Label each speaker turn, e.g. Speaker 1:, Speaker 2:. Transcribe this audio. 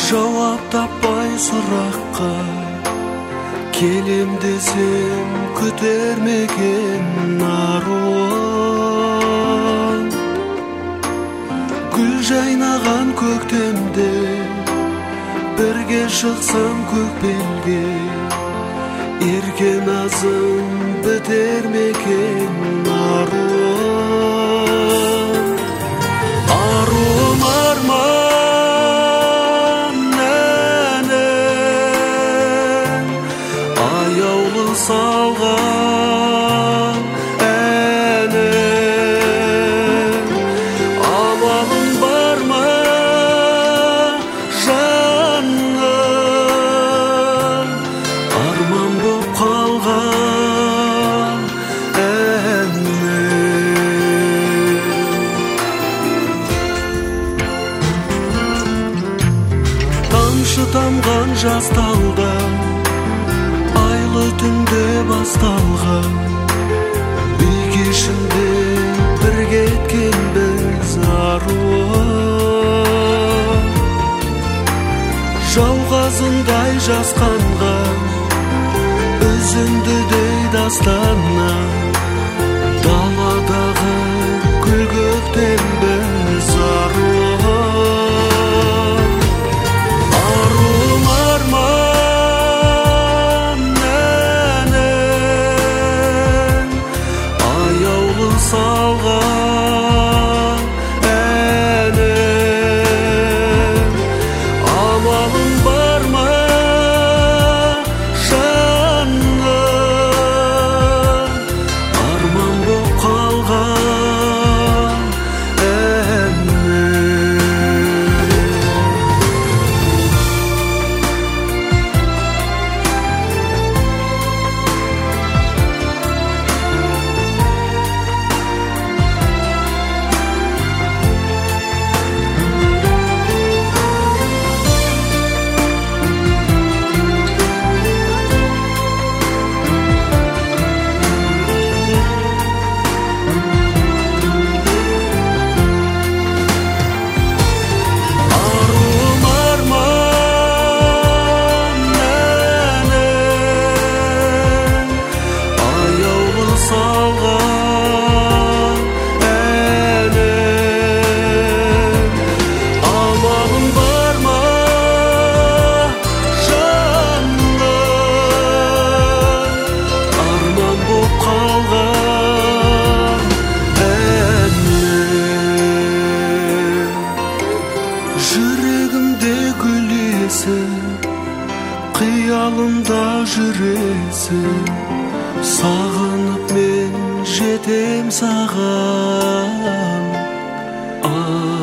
Speaker 1: Жауап таппай сұраққа келем десем көтермеген аруым. Гүл жайнаған көктемде бірге шықсам көк белге, ерке назым бітер мекен аруым. Аруым арман әнім, аяулы салған әнім. Амалың бар ма жаным, арман боп қалған әнім. Тамшы тамған жас талдан айлы түнде басталған, үй кешінде бірге еткенбіз аруым. Жауғазындай жасқанған үзіндідей дастаннан, даладағы гүл көктембіз аруым. Аруым арман әнім, аяулы салған әнім. Амалың бар ма жаным, арман боп қалған әнім. Аруым арман әнім, аяулы салған әнім. Амалың бар ма жаным, арман боп қалған әнім. Жүрегімде гүл иесі, қиялымда жүресің. Сағынып мен жетем саған